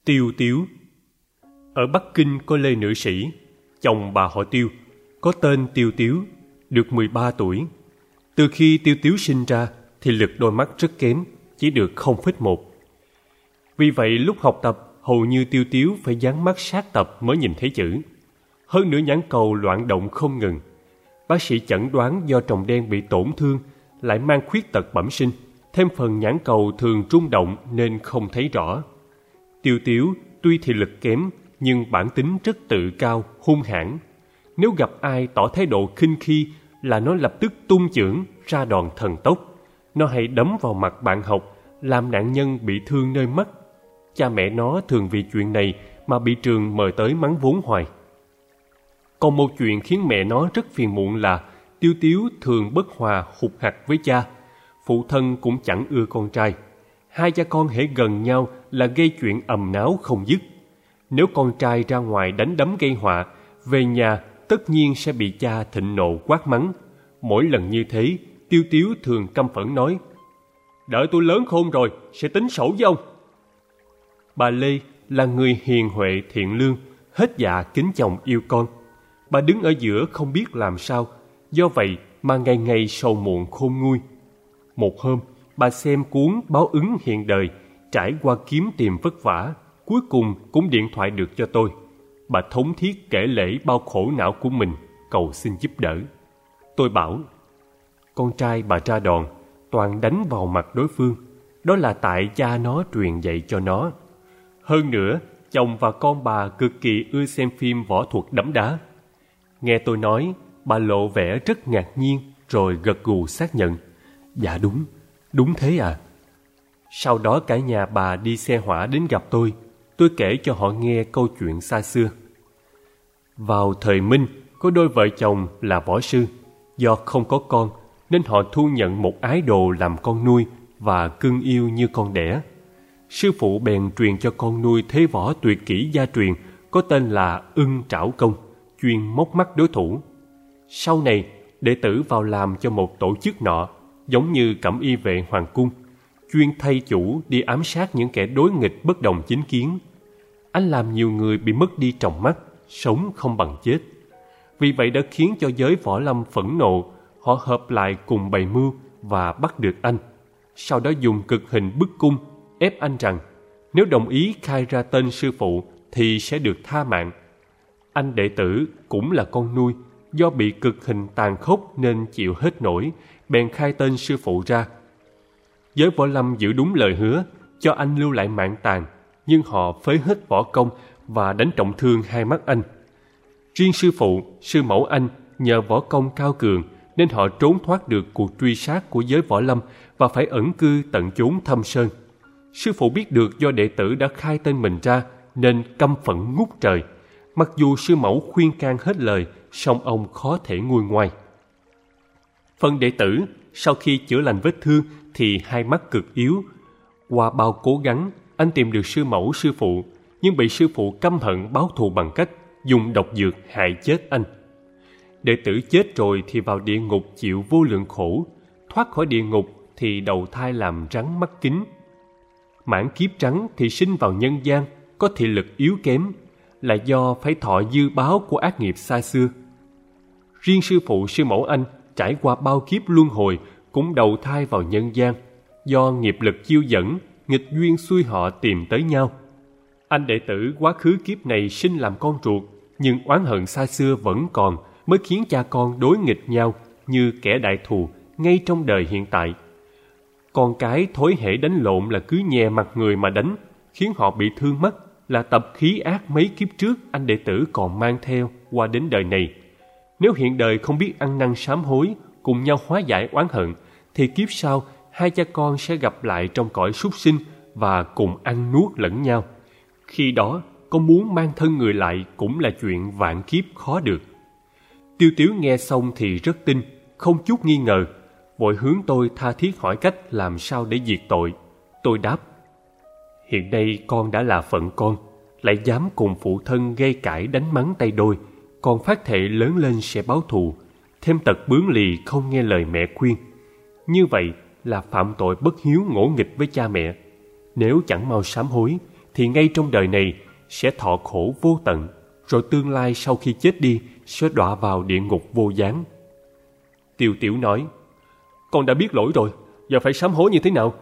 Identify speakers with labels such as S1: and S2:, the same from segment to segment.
S1: Tiêu Tiếu. Ở Bắc Kinh có Lê nữ sĩ, chồng bà họ Tiêu, có tên Tiêu Tiếu, được 13 tuổi. Từ khi Tiêu Tiếu sinh ra thì lực đôi mắt rất kém, chỉ được 0,1. Vì vậy lúc học tập hầu như Tiêu Tiếu phải dán mắt sát tập mới nhìn thấy chữ. Hơn nữa nhãn cầu loạn động không ngừng. Bác sĩ chẩn đoán do tròng đen bị tổn thương, lại mang khuyết tật bẩm sinh, thêm phần nhãn cầu thường rung động nên không thấy rõ. Tiêu Tiếu tuy thị lực kém nhưng bản tính rất tự cao, hung hãn. Nếu gặp ai tỏ thái độ khinh khi là nó lập tức tung chưởng ra đòn thần tốc. Nó hay đấm vào mặt bạn học, làm nạn nhân bị thương nơi mắt. Cha mẹ nó thường vì chuyện này mà bị trường mời tới mắng vốn hoài. Còn một chuyện khiến mẹ nó rất phiền muộn là Tiêu Tiếu thường bất hòa hụt hặc với cha. Phụ thân cũng chẳng ưa con trai. Hai cha con hễ gần nhau là gây chuyện ầm náo không dứt. Nếu con trai ra ngoài đánh đấm gây họa, về nhà tất nhiên sẽ bị cha thịnh nộ quát mắng. Mỗi lần như thế, Tiêu Tiếu thường căm phẫn nói: "Đợi tôi lớn khôn rồi, sẽ tính sổ với ông." Bà Lê là người hiền huệ thiện lương, hết dạ kính chồng yêu con. Bà đứng ở giữa không biết làm sao, do vậy mà ngày ngày sầu muộn khôn nguôi. Một hôm, bà xem cuốn Báo ứng hiện đời, trải qua kiếm tìm vất vả, cuối cùng cũng điện thoại được cho tôi. Bà thống thiết kể lể bao khổ não của mình, cầu xin giúp đỡ. Tôi bảo: "Con trai bà ra đòn, toàn đánh vào mặt đối phương. Đó là tại cha nó truyền dạy cho nó. Hơn nữa, chồng và con bà cực kỳ ưa xem phim võ thuật đấm đá." Nghe tôi nói, bà lộ vẻ rất ngạc nhiên rồi gật gù xác nhận: "Dạ đúng thế à." Sau đó cả nhà bà đi xe hỏa đến gặp tôi kể cho họ nghe câu chuyện xa xưa. Vào thời Minh, có đôi vợ chồng là võ sư. Do không có con nên họ thu nhận một ái đồ làm con nuôi và cưng yêu như con đẻ. Sư phụ bèn truyền cho con nuôi thế võ tuyệt kỹ gia truyền có tên là Ưng Trảo Công, chuyên móc mắt đối thủ. Sau này, đệ tử vào làm cho một tổ chức nọ, giống như Cẩm Y vệ hoàng cung, chuyên thay chủ đi ám sát những kẻ đối nghịch bất đồng chính kiến. Anh làm nhiều người bị mất đi tròng mắt, sống không bằng chết. Vì vậy đã khiến cho giới võ lâm phẫn nộ, họ hợp lại cùng bày mưu và bắt được anh. Sau đó dùng cực hình bức cung, ép anh rằng nếu đồng ý khai ra tên sư phụ thì sẽ được tha mạng. Anh đệ tử cũng là con nuôi, do bị cực hình tàn khốc nên chịu hết nổi, bèn khai tên sư phụ ra. Giới võ lâm giữ đúng lời hứa, cho anh lưu lại mạng tàn, nhưng họ phế hết võ công và đánh trọng thương hai mắt anh. Riêng sư phụ, sư mẫu anh nhờ võ công cao cường nên họ trốn thoát được cuộc truy sát của giới võ lâm và phải ẩn cư tận chốn thâm sơn. Sư phụ biết được do đệ tử đã khai tên mình ra nên căm phẫn ngút trời. Mặc dù sư mẫu khuyên can hết lời, song ông khó thể nguôi ngoai. Phần đệ tử sau khi chữa lành vết thương thì hai mắt cực yếu. Qua bao cố gắng, anh tìm được sư mẫu sư phụ, nhưng bị sư phụ căm hận báo thù bằng cách dùng độc dược hại chết anh. Đệ tử chết rồi thì vào địa ngục chịu vô lượng khổ, thoát khỏi địa ngục thì đầu thai làm rắn mắt kính. Mãn kiếp trắng thì sinh vào nhân gian, có thị lực yếu kém, là do phải thọ dư báo của ác nghiệp xa xưa. Riêng sư phụ sư mẫu anh trải qua bao kiếp luân hồi cũng đầu thai vào nhân gian, do nghiệp lực chiêu dẫn, nghịch duyên xuôi họ tìm tới nhau. Anh đệ tử quá khứ kiếp này sinh làm con ruột, nhưng oán hận xa xưa vẫn còn, mới khiến cha con đối nghịch nhau như kẻ đại thù ngay trong đời hiện tại. Con cái thối hễ đánh lộn là cứ nhè mặt người mà đánh, khiến họ bị thương mắt, là tập khí ác mấy kiếp trước anh đệ tử còn mang theo qua đến đời này. Nếu hiện đời không biết ăn năn sám hối, cùng nhau hóa giải oán hận, thì kiếp sau hai cha con sẽ gặp lại trong cõi súc sinh và cùng ăn nuốt lẫn nhau. Khi đó, có muốn mang thân người lại cũng là chuyện vạn kiếp khó được. Tiêu Tiếu nghe xong thì rất tin, không chút nghi ngờ, vội hướng tôi tha thiết hỏi cách làm sao để diệt tội. Tôi đáp: "Hiện nay con đã là phận con, lại dám cùng phụ thân gây cãi đánh mắng tay đôi, còn phát thệ lớn lên sẽ báo thù, thêm tật bướng lì không nghe lời mẹ khuyên. Như vậy là phạm tội bất hiếu ngỗ nghịch với cha mẹ. Nếu chẳng mau sám hối thì ngay trong đời này sẽ thọ khổ vô tận, rồi tương lai sau khi chết đi sẽ đọa vào địa ngục vô gián. Tiêu Tiểu nói, con đã biết lỗi rồi, giờ phải sám hối như thế nào?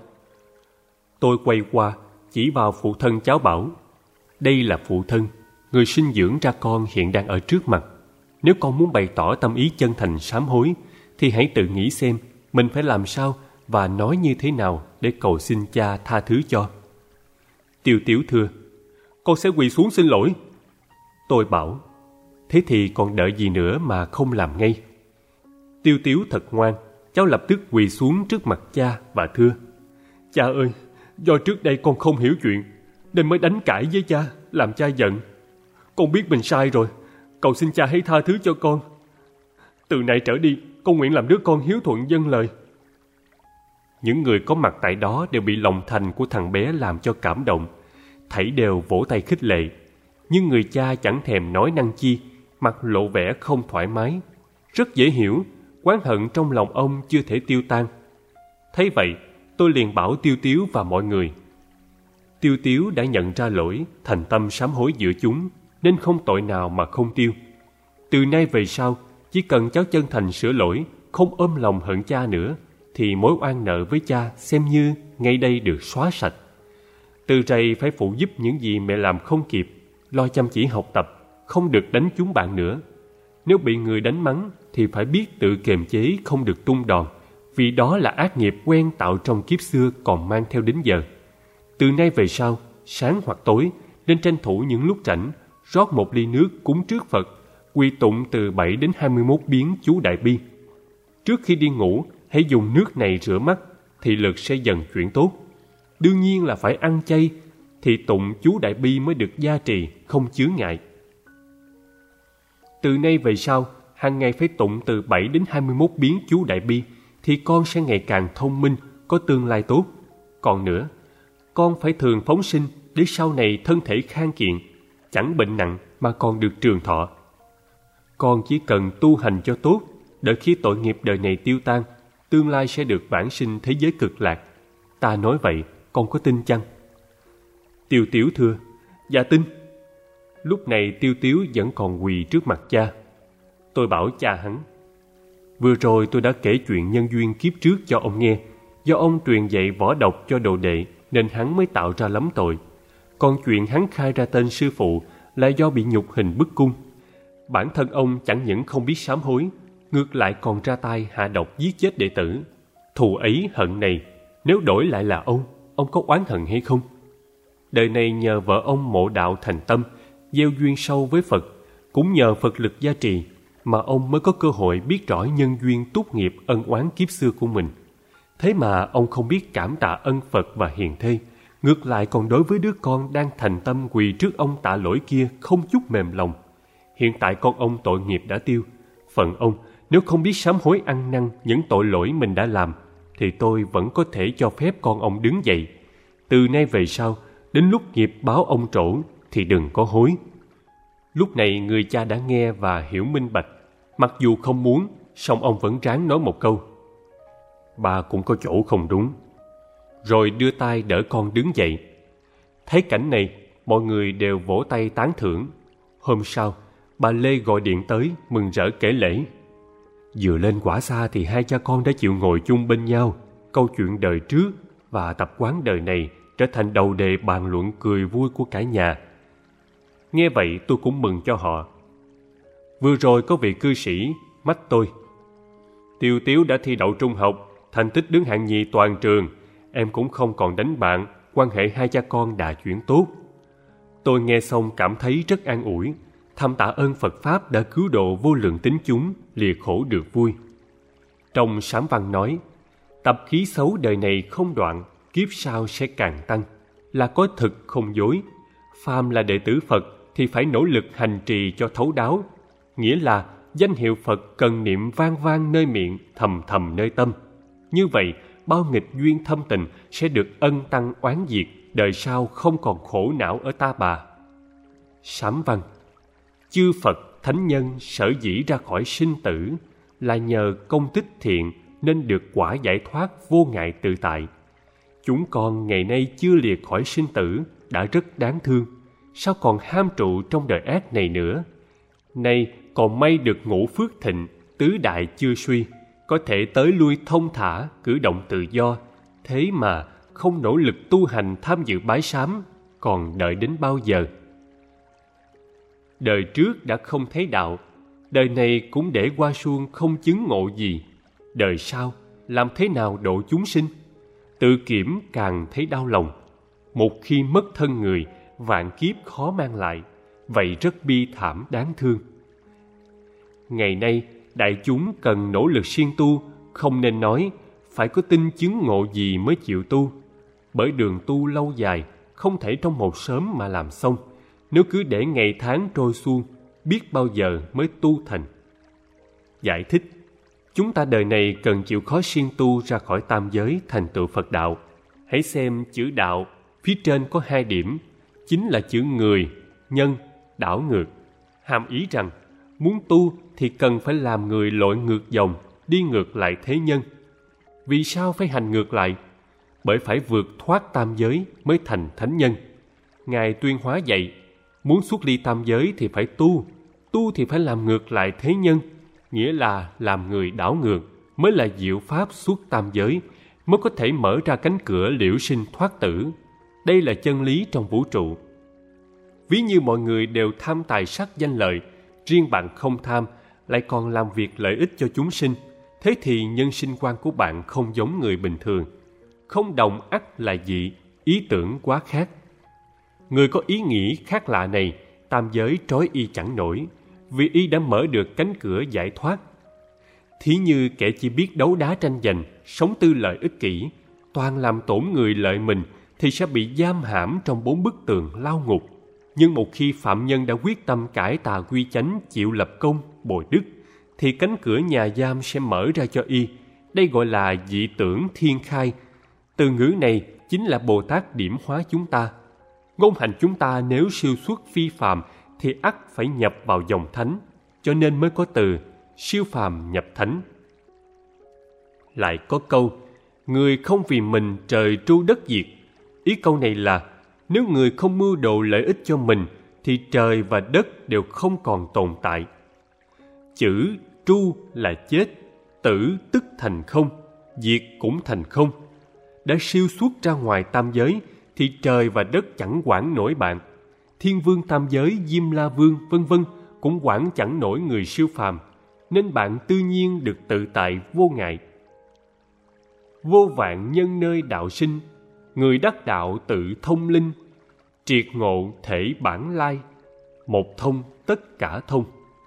S1: Tôi quay qua, chỉ vào phụ thân cháu bảo, đây là phụ thân, người sinh dưỡng ra con hiện đang ở trước mặt. Nếu con muốn bày tỏ tâm ý chân thành sám hối, thì hãy tự nghĩ xem mình phải làm sao và nói như thế nào để cầu xin cha tha thứ cho. Tiêu Tiểu thưa, con sẽ quỳ xuống xin lỗi. Tôi bảo, thế thì còn đợi gì nữa mà không làm ngay? Tiêu Tiểu thật ngoan, cháu lập tức quỳ xuống trước mặt cha và thưa, cha ơi, do trước đây con không hiểu chuyện nên mới đánh cãi với cha, làm cha giận. Con biết mình sai rồi, cầu xin cha hãy tha thứ cho con. Từ nay trở đi, con nguyện làm đứa con hiếu thuận vâng lời. Những người có mặt tại đó đều bị lòng thành của thằng bé làm cho cảm động, thảy đều vỗ tay khích lệ. Nhưng người cha chẳng thèm nói năng chi, mặt lộ vẻ không thoải mái. Rất dễ hiểu, oán hận trong lòng ông chưa thể tiêu tan. Thấy vậy, tôi liền bảo Tiêu Tiếu và mọi người, Tiêu Tiếu đã nhận ra lỗi, thành tâm sám hối giữa chúng, nên không tội nào mà không tiêu. Từ nay về sau, chỉ cần cháu chân thành sửa lỗi, không ôm lòng hận cha nữa, thì mối oan nợ với cha xem như ngay đây được xóa sạch. Từ rày phải phụ giúp những gì mẹ làm không kịp, lo chăm chỉ học tập, không được đánh trúng bạn nữa. Nếu bị người đánh mắng thì phải biết tự kiềm chế, không được tung đòn, vì đó là ác nghiệp quen tạo trong kiếp xưa còn mang theo đến giờ. Từ nay về sau, sáng hoặc tối, nên tranh thủ những lúc rảnh, rót một ly nước cúng trước Phật, quy tụng từ 7 đến 21 biến chú Đại Bi. Trước khi đi ngủ, hãy dùng nước này rửa mắt, thị lực sẽ dần chuyển tốt. Đương nhiên là phải ăn chay, thì tụng chú Đại Bi mới được gia trì, không chướng ngại. Từ nay về sau, hàng ngày phải tụng từ 7 đến 21 biến chú Đại Bi, thì con sẽ ngày càng thông minh, có tương lai tốt. Còn nữa, con phải thường phóng sinh để sau này thân thể khang kiện, chẳng bệnh nặng mà còn được trường thọ. Con chỉ cần tu hành cho tốt, đợi khi tội nghiệp đời này tiêu tan, tương lai sẽ được vãng sinh thế giới cực lạc. Ta nói vậy, con có tin chăng? Tiêu Tiếu thưa, dạ tin. Lúc này Tiêu Tiếu vẫn còn quỳ trước mặt cha. Tôi bảo cha hắn, vừa rồi tôi đã kể chuyện nhân duyên kiếp trước cho ông nghe. Do ông truyền dạy võ độc cho đồ đệ nên hắn mới tạo ra lắm tội. Còn chuyện hắn khai ra tên sư phụ là do bị nhục hình bức cung. Bản thân ông chẳng những không biết sám hối, ngược lại còn ra tay hạ độc giết chết đệ tử. Thù ấy hận này, nếu đổi lại là ông có oán hận hay không? Đời này nhờ vợ ông mộ đạo thành tâm, gieo duyên sâu với Phật, cũng nhờ Phật lực gia trì mà ông mới có cơ hội biết rõ nhân duyên túc nghiệp ân oán kiếp xưa của mình. Thế mà ông không biết cảm tạ ân Phật và hiền thê, ngược lại còn đối với đứa con đang thành tâm quỳ trước ông tạ lỗi kia không chút mềm lòng. Hiện tại con ông tội nghiệp đã tiêu, phần ông nếu không biết sám hối ăn năn những tội lỗi mình đã làm, thì tôi vẫn có thể cho phép con ông đứng dậy. Từ nay về sau, đến lúc nghiệp báo ông trổ thì đừng có hối. Lúc này người cha đã nghe và hiểu minh bạch. Mặc dù không muốn, song ông vẫn ráng nói một câu, ba cũng có chỗ không đúng. Rồi đưa tay đỡ con đứng dậy. Thấy cảnh này, mọi người đều vỗ tay tán thưởng. Hôm sau, bà Lê gọi điện tới mừng rỡ kể lễ. Vừa lên quả xa thì hai cha con đã chịu ngồi chung bên nhau. Câu chuyện đời trước và tập quán đời này trở thành đầu đề bàn luận cười vui của cả nhà. Nghe vậy tôi cũng mừng cho họ. Vừa rồi có vị cư sĩ mách tôi, Tiêu Tiếu đã thi đậu trung học, thành tích đứng hạng nhì toàn trường. Em cũng không còn đánh bạn, quan hệ hai cha con đã chuyển tốt. Tôi nghe xong cảm thấy rất an ủi, thầm tạ ơn Phật Pháp đã cứu độ vô lượng tín chúng, lìa khổ được vui. Trong sám văn nói, tập khí xấu đời này không đoạn, kiếp sau sẽ càng tăng, là có thực không dối. Phàm là đệ tử Phật thì phải nỗ lực hành trì cho thấu đáo, nghĩa là danh hiệu Phật cần niệm vang vang nơi miệng, thầm thầm nơi tâm. Như vậy, bao nghịch duyên thâm tình sẽ được ân tăng oán diệt, đời sau không còn khổ não ở ta bà. Sám văn: chư Phật thánh nhân sở dĩ ra khỏi sinh tử là nhờ công tích thiện nên được quả giải thoát vô ngại tự tại. Chúng con ngày nay chưa lìa khỏi sinh tử đã rất đáng thương, sao còn ham trụ trong đời ác này nữa? Nay còn may được ngũ phước thịnh, tứ đại chưa suy, có thể tới lui thông thả, cử động tự do. Thế mà không nỗ lực tu hành tham dự bái sám, còn đợi đến bao giờ? Đời trước đã không thấy đạo, đời này cũng để qua suông không chứng ngộ gì. Đời sau làm thế nào độ chúng sinh? Tự kiểm càng thấy đau lòng. Một khi mất thân người, vạn kiếp khó mang lại, vậy rất bi thảm đáng thương. Ngày nay đại chúng cần nỗ lực siêng tu, không nên nói phải có tin chứng ngộ gì mới chịu tu. Bởi đường tu lâu dài, không thể trong một sớm mà làm xong. Nếu cứ để ngày tháng trôi suông, biết bao giờ mới tu thành. Giải thích: chúng ta đời này cần chịu khó siêng tu ra khỏi tam giới thành tựu Phật đạo. Hãy xem chữ đạo, phía trên có 2 điểm, chính là chữ người, nhân, đảo ngược. Hàm ý rằng, muốn tu thì cần phải làm người lội ngược dòng, đi ngược lại thế nhân. Vì sao phải hành ngược lại? Bởi phải vượt thoát tam giới mới thành thánh nhân. Ngài Tuyên Hóa dạy, muốn xuất ly tam giới thì phải tu, tu thì phải làm ngược lại thế nhân, nghĩa là làm người đảo ngược mới là diệu pháp xuất tam giới, mới có thể mở ra cánh cửa liễu sinh thoát tử. Đây là chân lý trong vũ trụ. Ví như mọi người đều tham tài sắc danh lợi, riêng bạn không tham, lại còn làm việc lợi ích cho chúng sinh, thế thì nhân sinh quan của bạn không giống người bình thường. Không đồng ắt là dị, ý tưởng quá khác. Người có ý nghĩ khác lạ này, tam giới trói y chẳng nổi, vì y đã mở được cánh cửa giải thoát. Thí như kẻ chỉ biết đấu đá tranh giành, sống tư lợi ích kỷ, toàn làm tổn người lợi mình, thì sẽ bị giam hãm trong 4 bức tường lao ngục. Nhưng một khi phạm nhân đã quyết tâm cải tà quy chánh, chịu lập công, bồi đức, thì cánh cửa nhà giam sẽ mở ra cho y. Đây gọi là dị tưởng thiên khai. Từ ngữ này chính là Bồ Tát điểm hóa chúng ta. Ngôn hành chúng ta nếu siêu xuất phi phàm thì ắt phải nhập vào dòng thánh, cho nên mới có từ siêu phàm nhập thánh. Lại có câu, người không vì mình trời tru đất diệt. Ý câu này là, nếu người không mưu đồ lợi ích cho mình, thì trời và đất đều không còn tồn tại. Chữ tru là chết, tử tức thành không, diệt cũng thành không. Đã siêu xuất ra ngoài tam giới, thì trời và đất chẳng quản nổi bạn. Thiên vương tam giới, Diêm La Vương, vân vân cũng quản chẳng nổi người siêu phàm, nên bạn tự nhiên được tự tại vô ngại. Vô vạn nhân nơi đạo sinh, người đắc đạo tự thông linh, triệt ngộ thể bản lai, một thông tất cả thông.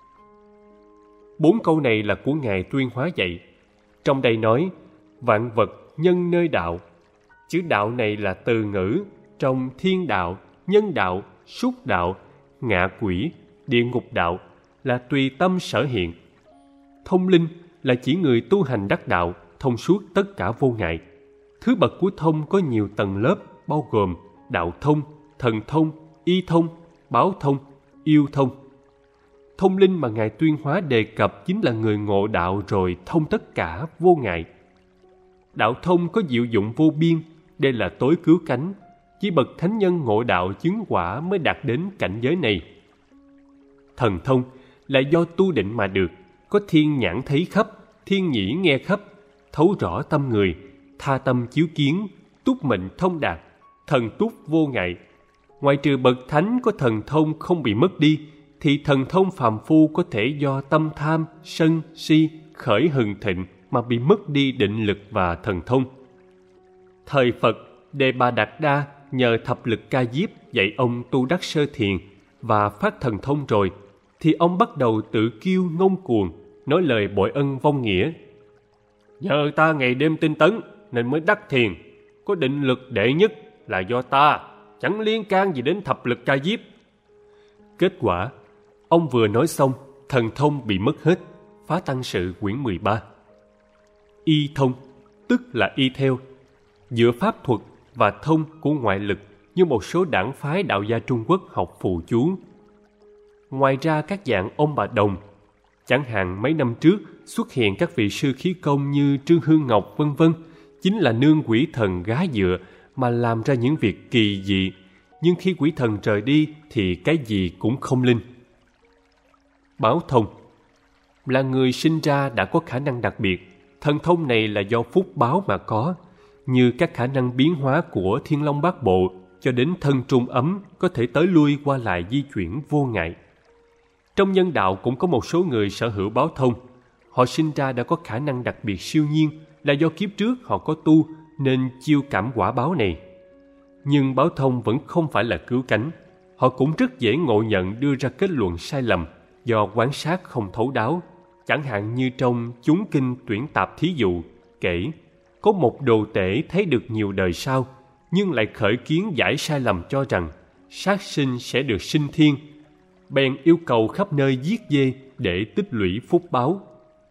S1: 4 câu này là của Ngài Tuyên Hóa dạy. Trong đây nói, vạn vật nhân nơi đạo. Chữ đạo này là từ ngữ trong thiên đạo, nhân đạo, súc đạo, ngạ quỷ, địa ngục đạo, là tùy tâm sở hiện. Thông linh là chỉ người tu hành đắc đạo, thông suốt tất cả vô ngại. Thứ bậc của thông có nhiều tầng lớp, bao gồm đạo thông, thần thông, y thông, báo thông, yêu thông. Thông linh mà Ngài Tuyên Hóa đề cập chính là người ngộ đạo rồi thông tất cả vô ngại. Đạo thông có diệu dụng vô biên, đây là tối cứu cánh. Chỉ bậc thánh nhân ngộ đạo chứng quả mới đạt đến cảnh giới này. Thần thông là do tu định mà được, có thiên nhãn thấy khắp, thiên nhĩ nghe khắp, thấu rõ tâm người, tha tâm chiếu kiến, túc mệnh thông đạt, thần túc vô ngại. Ngoài trừ bậc thánh có thần thông không bị mất đi, thì thần thông phàm phu có thể do tâm tham, sân, si, khởi hừng thịnh mà bị mất đi định lực và thần thông. Thời Phật, Đề Bà Đạt Đa nhờ thập lực Ca Diếp dạy ông tu đắc sơ thiền và phát thần thông rồi, thì ông bắt đầu tự kiêu ngông cuồng, nói lời bội ân vong nghĩa. Nhờ ta ngày đêm tinh tấn nên mới đắc thiền, có định lực đệ nhất là do ta, chẳng liên can gì đến thập lực Ca Diếp. Kết quả, ông vừa nói xong, thần thông bị mất hết. Phá Tăng Sự quyển 13. Y thông, tức là y theo, dựa pháp thuật và thông của ngoại lực như một số đảng phái đạo gia Trung Quốc học phù chú. Ngoài ra các dạng ông bà đồng, chẳng hạn mấy năm trước xuất hiện các vị sư khí công như Trương Hương Ngọc vân vân, chính là nương quỷ thần gá dựa mà làm ra những việc kỳ dị, nhưng khi quỷ thần rời đi thì cái gì cũng không linh. Báo thông là người sinh ra đã có khả năng đặc biệt. Thần thông này là do phúc báo mà có, như các khả năng biến hóa của Thiên Long Bát Bộ cho đến thân trung ấm có thể tới lui qua lại di chuyển vô ngại. Trong nhân đạo cũng có một số người sở hữu báo thông. Họ sinh ra đã có khả năng đặc biệt siêu nhiên, là do kiếp trước họ có tu nên chiêu cảm quả báo này. Nhưng báo thông vẫn không phải là cứu cánh. Họ cũng rất dễ ngộ nhận đưa ra kết luận sai lầm do quan sát không thấu đáo. Chẳng hạn như trong Chúng Kinh Tuyển Tạp thí dụ kể, có một đồ tể thấy được nhiều đời sau, nhưng lại khởi kiến giải sai lầm cho rằng sát sinh sẽ được sinh thiên, bèn yêu cầu khắp nơi giết dê để tích lũy phúc báo.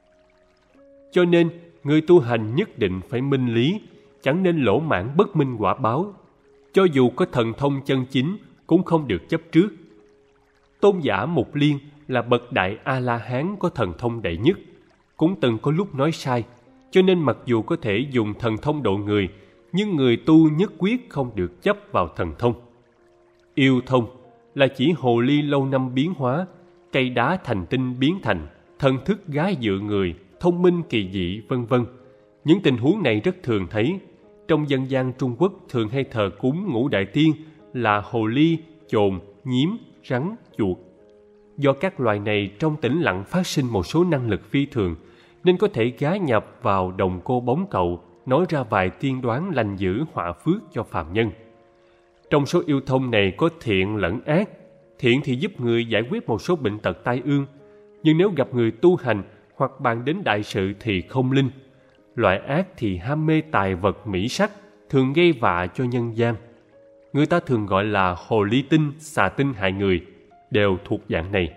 S1: Cho nên, người tu hành nhất định phải minh lý, chẳng nên lỗ mãn bất minh quả báo. Cho dù có thần thông chân chính, cũng không được chấp trước. Tôn giả Mục Liên là bậc đại A-la-hán có thần thông đệ nhất, cũng từng có lúc nói sai, cho nên mặc dù có thể dùng thần thông độ người, nhưng người tu nhất quyết không được chấp vào thần thông. Yêu thông là chỉ hồ ly lâu năm biến hóa, cây đá thành tinh biến thành, thần thức gái dựa người, thông minh kỳ dị, vân vân. Những tình huống này rất thường thấy. Trong dân gian Trung Quốc thường hay thờ cúng ngũ đại tiên là hồ ly, chồn, nhím, rắn, chuột. Do các loài này trong tĩnh lặng phát sinh một số năng lực phi thường, nên có thể gá nhập vào đồng cô bóng cậu, nói ra vài tiên đoán lành dữ họa phước cho phàm nhân. Trong số yêu thông này có thiện lẫn ác. Thiện thì giúp người giải quyết một số bệnh tật tai ương, nhưng nếu gặp người tu hành hoặc bàn đến đại sự thì không linh. Loại ác thì ham mê tài vật mỹ sắc, thường gây vạ cho nhân gian. Người ta thường gọi là hồ ly tinh, xà tinh hại người, đều thuộc dạng này.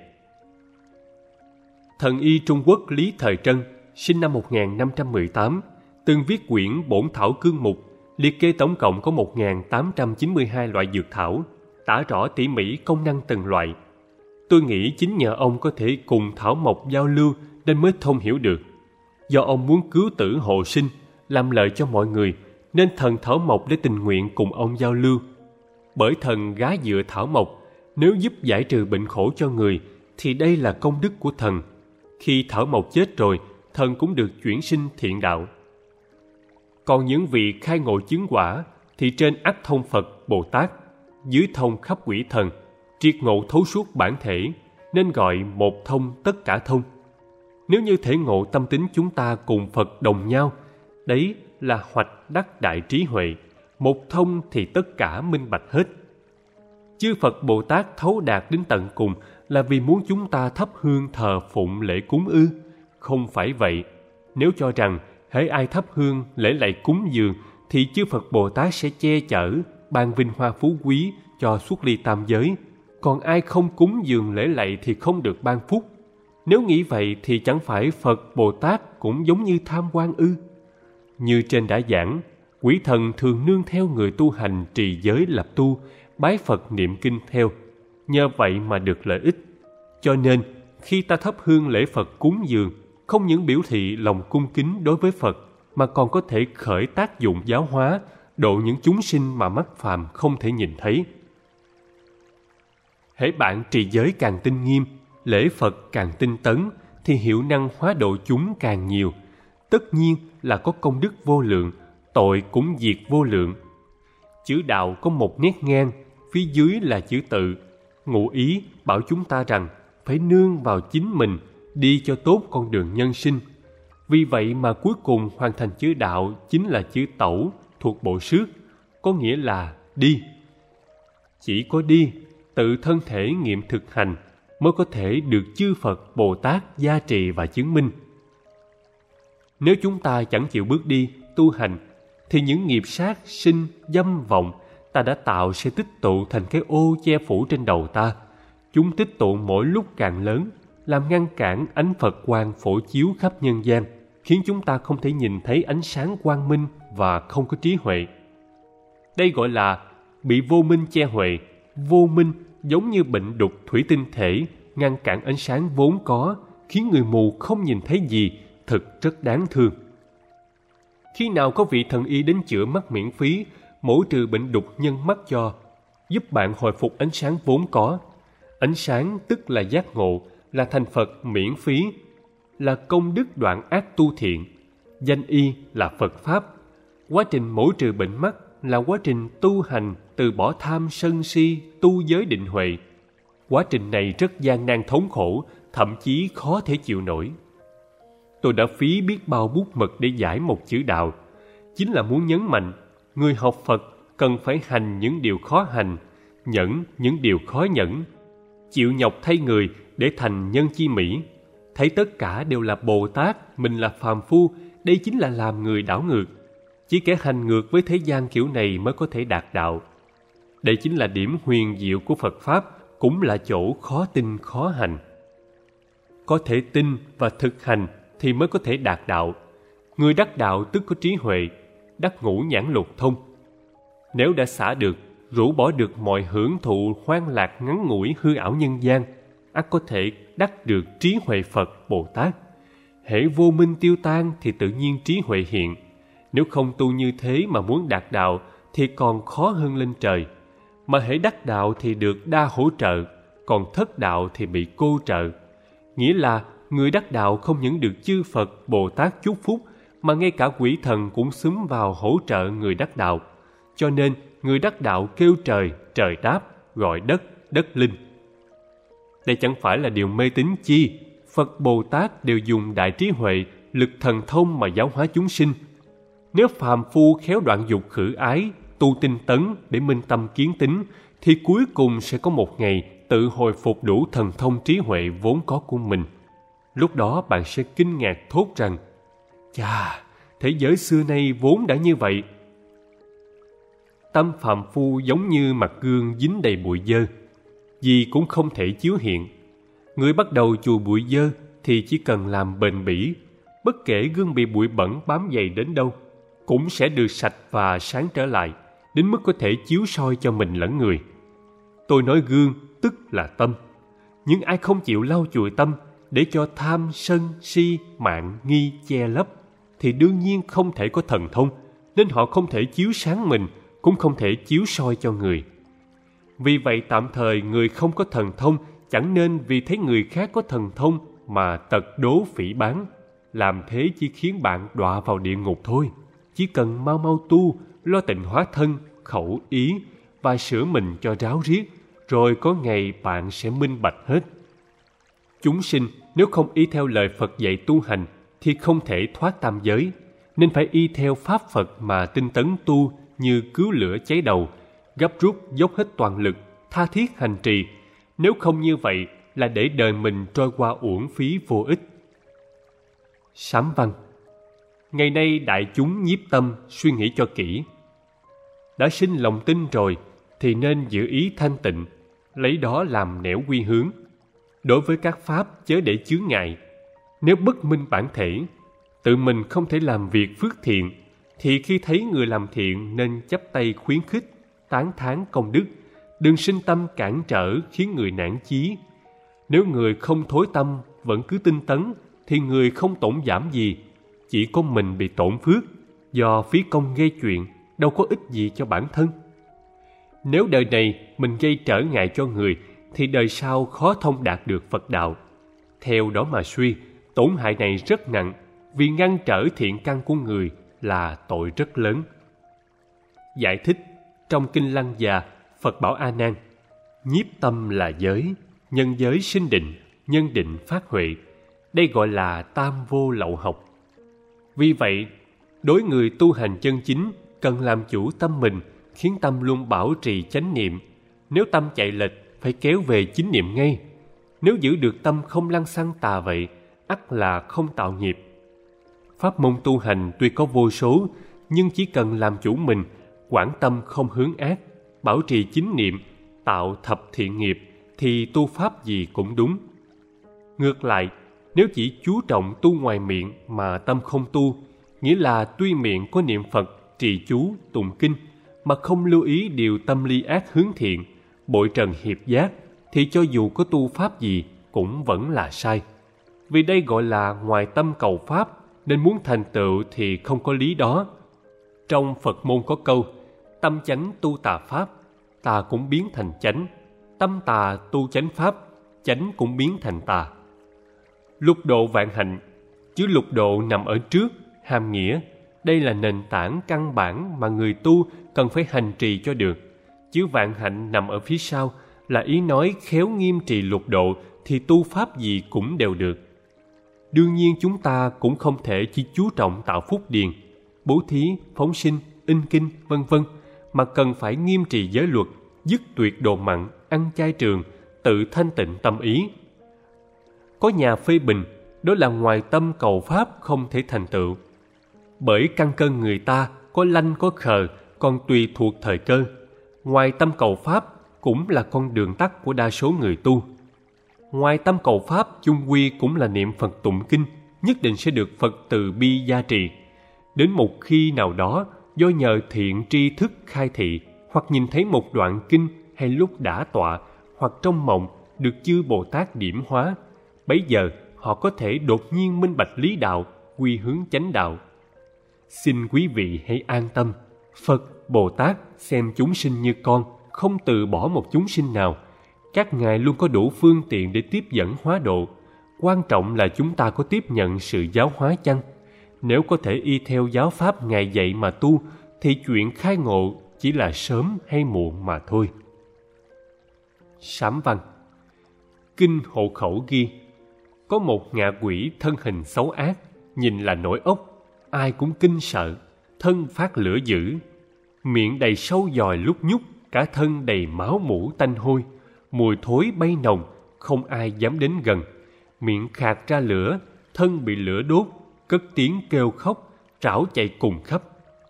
S1: Thần y Trung Quốc Lý Thời Trân, sinh năm 1518, từng viết quyển Bổn Thảo Cương Mục, liệt kê tổng cộng có 1892 loại dược thảo, tả rõ tỉ mỉ công năng từng loại. Tôi nghĩ chính nhờ ông có thể cùng thảo mộc giao lưu nên mới thông hiểu được. Do ông muốn cứu tử hộ sinh, làm lợi cho mọi người, nên thần thảo mộc đã tình nguyện cùng ông giao lưu. Bởi thần gá dựa thảo mộc, nếu giúp giải trừ bệnh khổ cho người, thì đây là công đức của thần. Khi thảo mộc chết rồi, thần cũng được chuyển sinh thiện đạo. Còn những vị khai ngộ chứng quả, thì trên ắt thông Phật, Bồ Tát, dưới thông khắp quỷ thần, triệt ngộ thấu suốt bản thể, nên gọi một thông tất cả thông. Nếu như thể ngộ tâm tính chúng ta cùng Phật đồng nhau, đấy là hoạch đắc đại trí huệ, một thông thì tất cả minh bạch hết. Chư Phật Bồ Tát thấu đạt đến tận cùng là vì muốn chúng ta thắp hương thờ phụng lễ cúng ư? Không phải vậy. Nếu cho rằng hễ ai thắp hương lễ lạy cúng dường thì chư Phật Bồ Tát sẽ che chở, ban vinh hoa phú quý cho xuất ly tam giới, còn ai không cúng dường lễ lạy thì không được ban phúc. Nếu nghĩ vậy thì chẳng phải Phật Bồ Tát cũng giống như tham quan ư? Như trên đã giảng, quỷ thần thường nương theo người tu hành trì giới lập tu, bái Phật niệm kinh theo, nhờ vậy mà được lợi ích. Cho nên, khi ta thắp hương lễ Phật cúng dường, không những biểu thị lòng cung kính đối với Phật, mà còn có thể khởi tác dụng giáo hóa, độ những chúng sinh mà mắt phàm không thể nhìn thấy. Hễ bạn trì giới càng tinh nghiêm, lễ Phật càng tinh tấn, thì hiệu năng hóa độ chúng càng nhiều. Tất nhiên là có công đức vô lượng, tội cũng diệt vô lượng. Chữ đạo có một nét ngang, phía dưới là chữ tự. Ngụ ý bảo chúng ta rằng phải nương vào chính mình, đi cho tốt con đường nhân sinh. Vì vậy mà cuối cùng hoàn thành chữ đạo chính là chữ tẩu thuộc bộ xước, có nghĩa là đi. Chỉ có đi, tự thân thể nghiệm thực hành mới có thể được chư Phật Bồ Tát gia trì và chứng minh. Nếu chúng ta chẳng chịu bước đi, tu hành, thì những nghiệp sát, sinh, dâm, vọng ta đã tạo sẽ tích tụ thành cái ô che phủ trên đầu ta. Chúng tích tụ mỗi lúc càng lớn, làm ngăn cản ánh Phật quang phổ chiếu khắp nhân gian, khiến chúng ta không thể nhìn thấy ánh sáng quang minh và không có trí huệ. Đây gọi là bị vô minh che huệ. Vô minh giống như bệnh đục thủy tinh thể, ngăn cản ánh sáng vốn có, khiến người mù không nhìn thấy gì, thực rất đáng thương. Khi nào có vị thần y đến chữa mắt miễn phí, mổ trừ bệnh đục nhân mắt cho, giúp bạn hồi phục ánh sáng vốn có. Ánh sáng tức là giác ngộ, là thành Phật miễn phí, là công đức đoạn ác tu thiện. Danh y là Phật Pháp. Quá trình mổ trừ bệnh mắt là quá trình tu hành từ bỏ tham sân si, tu giới định huệ. Quá trình này rất gian nan thống khổ, thậm chí khó thể chịu nổi. Tôi đã phí biết bao bút mực để giải một chữ đạo. Chính là muốn nhấn mạnh, người học Phật cần phải hành những điều khó hành, nhẫn những điều khó nhẫn, chịu nhọc thay người để thành nhân chi mỹ. Thấy tất cả đều là Bồ Tát, mình là phàm phu, đây chính là làm người đảo ngược. Chỉ kẻ hành ngược với thế gian kiểu này mới có thể đạt đạo. Đây chính là điểm huyền diệu của Phật Pháp, cũng là chỗ khó tin khó hành. Có thể tin và thực hành thì mới có thể đạt đạo. Người đắc đạo tức có trí huệ, đắc ngũ nhãn lục thông. Nếu đã xả được, rũ bỏ được mọi hưởng thụ hoan lạc ngắn ngủi hư ảo nhân gian, ắt có thể đắc được trí huệ Phật Bồ Tát. Hễ vô minh tiêu tan thì tự nhiên trí huệ hiện. Nếu không tu như thế mà muốn đạt đạo thì còn khó hơn lên trời. Mà hễ đắc đạo thì được đa hỗ trợ, còn thất đạo thì bị cô trợ. Nghĩa là người đắc đạo không những được chư Phật Bồ Tát chúc phúc, mà ngay cả quỷ thần cũng xúm vào hỗ trợ người đắc đạo. Cho nên người đắc đạo kêu trời, trời đáp, gọi đất, đất linh. Đây chẳng phải là điều mê tín chi. Phật Bồ Tát đều dùng đại trí huệ, lực thần thông mà giáo hóa chúng sinh. Nếu phàm phu khéo đoạn dục khử ái, tu tinh tấn để minh tâm kiến tính, thì cuối cùng sẽ có một ngày tự hồi phục đủ thần thông trí huệ vốn có của mình. Lúc đó bạn sẽ kinh ngạc thốt rằng, chà, thế giới xưa nay vốn đã như vậy. Tâm phàm phu giống như mặt gương dính đầy bụi dơ, gì cũng không thể chiếu hiện. Người bắt đầu chùi bụi dơ thì chỉ cần làm bền bỉ, bất kể gương bị bụi bẩn bám dày đến đâu, cũng sẽ được sạch và sáng trở lại, đến mức có thể chiếu soi cho mình lẫn người. Tôi nói gương tức là tâm. Nhưng ai không chịu lau chùi tâm để cho tham, sân, si, mạn, nghi che lấp, thì đương nhiên không thể có thần thông, nên họ không thể chiếu sáng mình, cũng không thể chiếu soi cho người. Vì vậy tạm thời người không có thần thông chẳng nên vì thấy người khác có thần thông mà tật đố phỉ báng. Làm thế chỉ khiến bạn đọa vào địa ngục thôi. Chỉ cần mau mau tu, lo tịnh hóa thân, khẩu, ý và sửa mình cho ráo riết, rồi có ngày bạn sẽ minh bạch hết. Chúng sinh nếu không y theo lời Phật dạy tu hành thì không thể thoát tam giới, nên phải y theo pháp Phật mà tinh tấn tu như cứu lửa cháy đầu, gấp rút dốc hết toàn lực, tha thiết hành trì. Nếu không như vậy là để đời mình trôi qua uổng phí vô ích. Sám văn. Ngày nay đại chúng nhiếp tâm suy nghĩ cho kỹ. Đã sinh lòng tin rồi thì nên giữ ý thanh tịnh, lấy đó làm nẻo quy hướng. Đối với các pháp chớ để chướng ngại. Nếu bất minh bản thể, tự mình không thể làm việc phước thiện, thì khi thấy người làm thiện nên chắp tay khuyến khích, tán thán công đức, đừng sinh tâm cản trở khiến người nản chí. Nếu người không thối tâm vẫn cứ tinh tấn thì người không tổn giảm gì, chỉ có mình bị tổn phước, do phí công gây chuyện, đâu có ích gì cho bản thân. Nếu đời này mình gây trở ngại cho người thì đời sau khó thông đạt được Phật đạo. Theo đó mà suy, tổn hại này rất nặng, vì ngăn trở thiện căn của người là tội rất lớn. Giải thích trong Kinh Lăng Già, Phật bảo A Nan: nhiếp tâm là giới, nhân giới sinh định, nhân định phát huệ. Đây gọi là tam vô lậu học. Vì vậy, đối người tu hành chân chính cần làm chủ tâm mình, khiến tâm luôn bảo trì chánh niệm. Nếu tâm chạy lệch, phải kéo về chính niệm ngay. Nếu giữ được tâm không lăng xăng tà vậy, ắt là không tạo nghiệp. Pháp môn tu hành tuy có vô số, nhưng chỉ cần làm chủ mình, quảng tâm không hướng ác, bảo trì chính niệm, tạo thập thiện nghiệp, thì tu pháp gì cũng đúng. Ngược lại, nếu chỉ chú trọng tu ngoài miệng mà tâm không tu, nghĩa là tuy miệng có niệm Phật, trì chú, tụng kinh, mà không lưu ý điều tâm ly ác hướng thiện, bội trần hiệp giác, thì cho dù có tu pháp gì cũng vẫn là sai. Vì đây gọi là ngoài tâm cầu pháp, nên muốn thành tựu thì không có lý đó. Trong Phật môn có câu: tâm chánh tu tà pháp, tà cũng biến thành chánh. Tâm tà tu chánh pháp, chánh cũng biến thành tà. Lục độ vạn hạnh, chứ lục độ nằm ở trước, hàm nghĩa. Đây là nền tảng căn bản mà người tu cần phải hành trì cho được. Chứ vạn hạnh nằm ở phía sau, là ý nói khéo nghiêm trì lục độ thì tu pháp gì cũng đều được. Đương nhiên chúng ta cũng không thể chỉ chú trọng tạo phúc điền, bố thí, phóng sinh, in kinh, vân vân, mà cần phải nghiêm trì giới luật, dứt tuyệt đồ mặn, ăn chay trường, tự thanh tịnh tâm ý. Có nhà phê bình, đó là ngoài tâm cầu pháp không thể thành tựu. Bởi căn cơ người ta có lanh có khờ, còn tùy thuộc thời cơ. Ngoài tâm cầu pháp cũng là con đường tắt của đa số người tu. Ngoài tâm cầu pháp chung quy cũng là niệm Phật tụng kinh, nhất định sẽ được Phật từ bi gia trì. Đến một khi nào đó, do nhờ thiện tri thức khai thị, hoặc nhìn thấy một đoạn kinh, hay lúc đã tọa, hoặc trong mộng được chư Bồ Tát điểm hóa, bấy giờ họ có thể đột nhiên minh bạch lý đạo, quy hướng chánh đạo. Xin quý vị hãy an tâm, Phật, Bồ Tát xem chúng sinh như con, không từ bỏ một chúng sinh nào. Các ngài luôn có đủ phương tiện để tiếp dẫn hóa độ. Quan trọng là chúng ta có tiếp nhận sự giáo hóa chăng? Nếu có thể y theo giáo pháp ngài dạy mà tu, thì chuyện khai ngộ chỉ là sớm hay muộn mà thôi. Sám văn. Kinh Hộ Khẩu ghi: có một ngạ quỷ thân hình xấu ác, nhìn là nổi ốc, ai cũng kinh sợ, thân phát lửa dữ, miệng đầy sâu giòi lúc nhúc, cả thân đầy máu mủ tanh hôi, mùi thối bay nồng, không ai dám đến gần. Miệng khạc ra lửa, thân bị lửa đốt, cất tiếng kêu khóc, trảo chạy cùng khắp.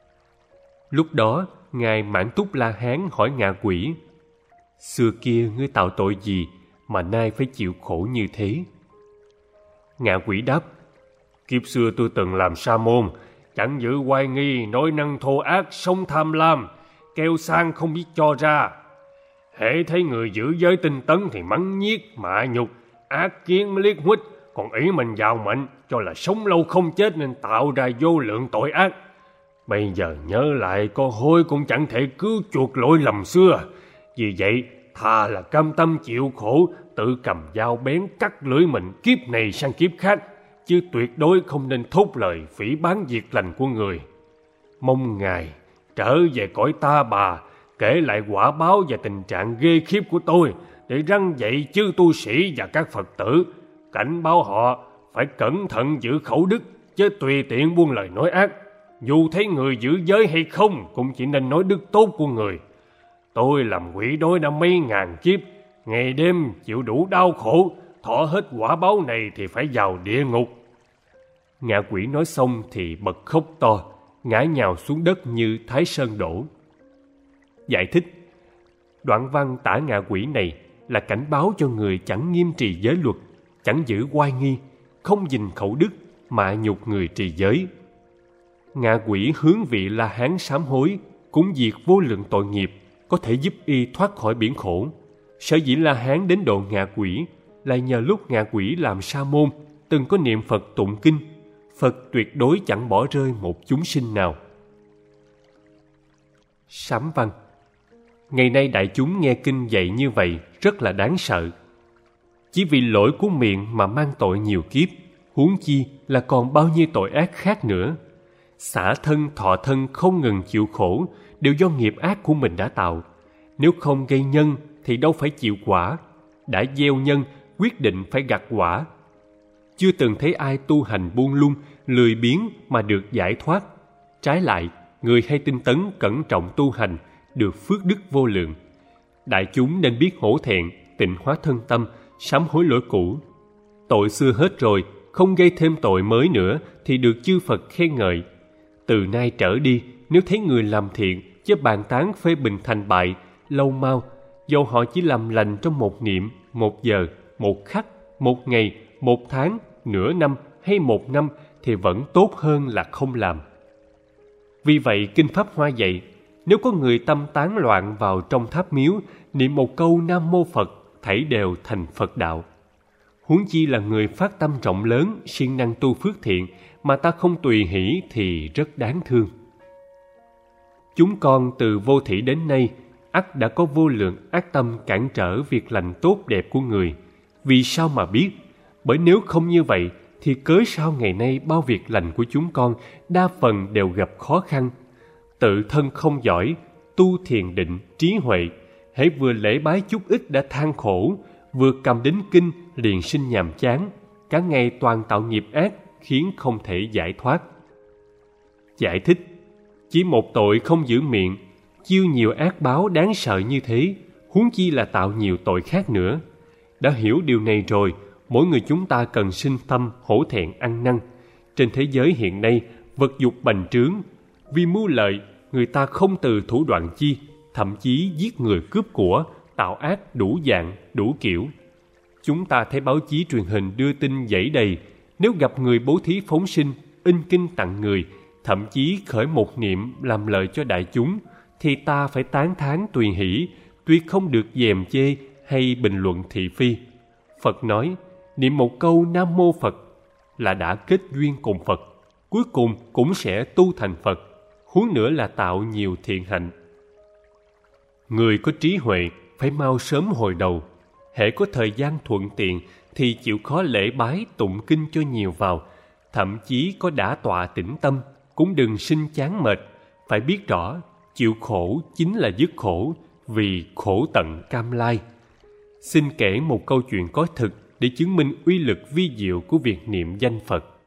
S1: Lúc đó, ngài Mãn Túc La Hán hỏi ngạ quỷ: xưa kia ngươi tạo tội gì mà nay phải chịu khổ như thế? Ngạ quỷ đáp: kiếp xưa tôi từng làm sa môn, chẳng giữ oai nghi, nói năng thô ác, sống tham lam, kêu sang không biết cho ra. Hễ thấy người giữ giới tinh tấn thì mắng nhiếc, mạ nhục, ác kiến liếc huých, còn ý mình giàu mệnh, cho là sống lâu không chết nên tạo ra vô lượng tội ác. Bây giờ nhớ lại có hối cũng chẳng thể cứu chuộc lỗi lầm xưa. Vì vậy, thà là cam tâm chịu khổ, tự cầm dao bén cắt lưỡi mình kiếp này sang kiếp khác, chứ tuyệt đối không nên thốt lời phỉ báng việc lành của người. Mong ngài trở về cõi ta bà, kể lại quả báo và tình trạng ghê khiếp của tôi, để răn dạy chư tu sĩ và các Phật tử, cảnh báo họ phải cẩn thận giữ khẩu đức, chứ tùy tiện buông lời nói ác. Dù thấy người giữ giới hay không, cũng chỉ nên nói đức tốt của người. Tôi làm quỷ đói đã mấy ngàn kiếp, ngày đêm chịu đủ đau khổ, thọ hết quả báo này thì phải vào địa ngục. Ngạ quỷ nói xong thì bật khóc to, ngã nhào xuống đất như Thái Sơn đổ. Giải thích: đoạn văn tả ngạ quỷ này là cảnh báo cho người chẳng nghiêm trì giới luật, chẳng giữ oai nghi, không gìn khẩu đức, mạ nhục người trì giới. Ngạ quỷ hướng vị La Hán sám hối, cũng diệt vô lượng tội nghiệp, có thể giúp y thoát khỏi biển khổ. Sở dĩ La Hán đến độ ngạ quỷ là nhờ lúc ngạ quỷ làm sa môn, từng có niệm Phật tụng kinh, Phật tuyệt đối chẳng bỏ rơi một chúng sinh nào. Sám văn. Ngày nay đại chúng nghe kinh dạy như vậy rất là đáng sợ. Chỉ vì lỗi của miệng mà mang tội nhiều kiếp, huống chi là còn bao nhiêu tội ác khác nữa. Xả thân thọ thân không ngừng chịu khổ đều do nghiệp ác của mình đã tạo. Nếu không gây nhân thì đâu phải chịu quả. Đã gieo nhân, quyết định phải gặt quả. Chưa từng thấy ai tu hành buông lung, lười biếng mà được giải thoát. Trái lại, người hay tinh tấn cẩn trọng tu hành được phước đức vô lượng. Đại chúng nên biết hổ thẹn, tịnh hóa thân tâm, sám hối lỗi cũ. Tội xưa hết rồi, không gây thêm tội mới nữa thì được chư Phật khen ngợi. Từ nay trở đi, nếu thấy người làm thiện, chứ bàn tán phê bình thành bại, lâu mau, dầu họ chỉ làm lành trong một niệm, một giờ, một khắc, một ngày, một tháng, nửa năm hay một năm, thì vẫn tốt hơn là không làm. Vì vậy, Kinh Pháp Hoa dạy, nếu có người tâm tán loạn vào trong tháp miếu, niệm một câu Nam Mô Phật, thảy đều thành Phật đạo. Huống chi là người phát tâm rộng lớn, siêng năng tu phước thiện, mà ta không tùy hỷ thì rất đáng thương. Chúng con từ vô thỉ đến nay, ắt đã có vô lượng ác tâm cản trở việc lành tốt đẹp của người. Vì sao mà biết? Bởi nếu không như vậy, thì cớ sao ngày nay bao việc lành của chúng con đa phần đều gặp khó khăn. Tự thân không giỏi, tu thiền định, trí huệ, hễ vừa lễ bái chút ít đã than khổ, vừa cầm đến kinh liền sinh nhàm chán, cả ngày toàn tạo nghiệp ác, khiến không thể giải thoát. Giải thích: chỉ một tội không giữ miệng, chiêu nhiều ác báo đáng sợ như thế, huống chi là tạo nhiều tội khác nữa. Đã hiểu điều này rồi, mỗi người chúng ta cần sinh tâm hổ thẹn ăn năn. Trên thế giới hiện nay, vật dục bành trướng, vì mưu lợi, người ta không từ thủ đoạn chi, thậm chí giết người cướp của, tạo ác đủ dạng, đủ kiểu. Chúng ta thấy báo chí truyền hình đưa tin dẫy đầy, nếu gặp người bố thí phóng sinh, in kinh tặng người, thậm chí khởi một niệm làm lợi cho đại chúng, thì ta phải tán thán tùy hỷ, tuyệt không được dèm chê hay bình luận thị phi. Phật nói, niệm một câu Nam Mô Phật là đã kết duyên cùng Phật, cuối cùng cũng sẽ tu thành Phật, huống nữa là tạo nhiều thiện hạnh. Người có trí huệ phải mau sớm hồi đầu, hễ có thời gian thuận tiện thì chịu khó lễ bái tụng kinh cho nhiều vào, thậm chí có đã tọa tĩnh tâm cũng đừng sinh chán mệt, phải biết rõ chịu khổ chính là dứt khổ, vì khổ tận cam lai. Xin kể một câu chuyện có thực để chứng minh uy lực vi diệu của việc niệm danh Phật.